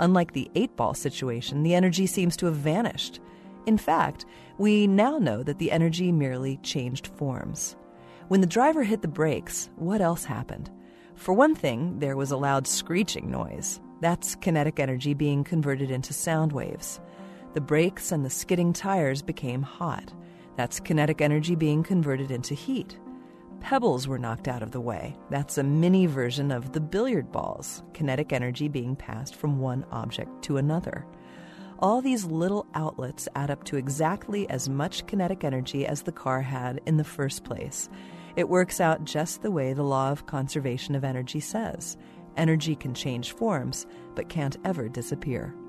Unlike the 8-ball situation, the energy seems to have vanished. In fact, we now know that the energy merely changed forms. When the driver hit the brakes, what else happened? For one thing, there was a loud screeching noise. That's kinetic energy being converted into sound waves. The brakes and the skidding tires became hot. That's kinetic energy being converted into heat. Pebbles were knocked out of the way. That's a mini version of the billiard balls, kinetic energy being passed from one object to another. All these little outlets add up to exactly as much kinetic energy as the car had in the first place. It works out just the way the law of conservation of energy says. Energy can change forms, but can't ever disappear.